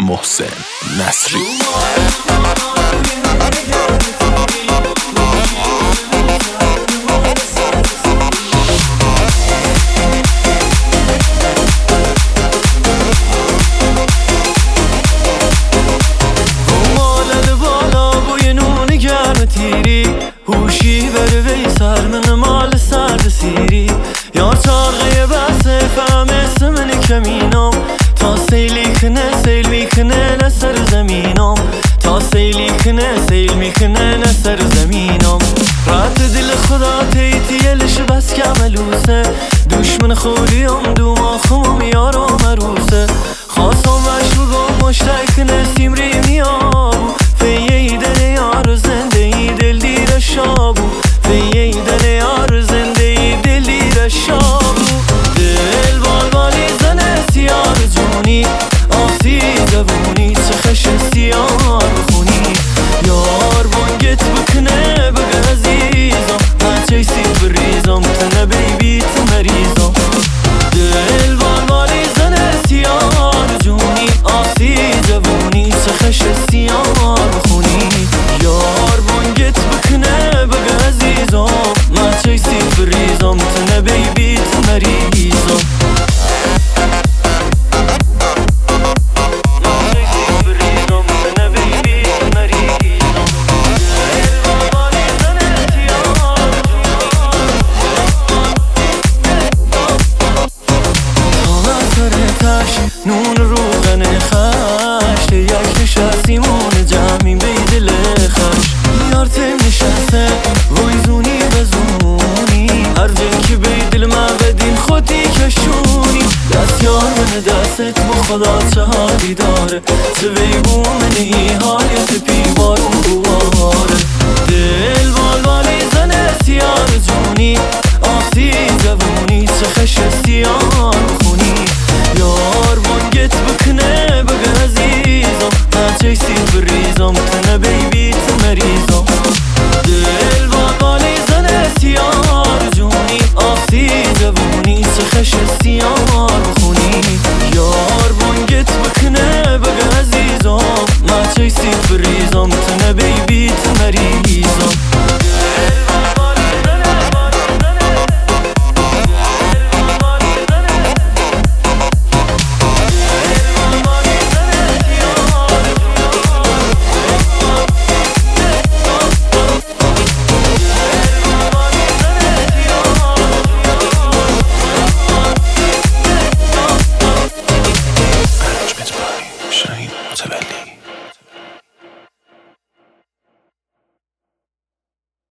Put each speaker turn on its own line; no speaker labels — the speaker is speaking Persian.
محسن نصری.
هوشی بره وی سر من مال سرد سیری یار چارغه بسه فهم اسمن کمینم تا سیلی کنه سیل میکنه نسر زمینم تا سیلی کنه سیل میکنه نسر زمینم رات دل خدا تیتیلش بس کملوسه دشمن خولیم دوما خمم یارم مروسه خواستم وش بگم مشتک نسیم ریمیابو فیه دل یار زنده ای دل دیر شابو فیه دل یار زنده ای دل دیر شابو دل بالبالی زنه سیار جونی آسی زبونی چه خش سیار بخونی یار بانگت بکنه بگه عزیزم من چیسی بریزم تنه بیبی تمریزم دل بالبالی زنه سیار جونی آسی زبونی چه خش سیار بخونی یار بانگت بکنه بگه عزیزم من چیسی بریزم تنه بیبی تمریزم نون روغن خشت یک نشستیمون جمعیم به دل خش یار تیم نشسته وای زونی به زونی هر جن که به دل من بدین خودی کشونی دست یار من دستت با خدا چه حالی داره چه ویبون منی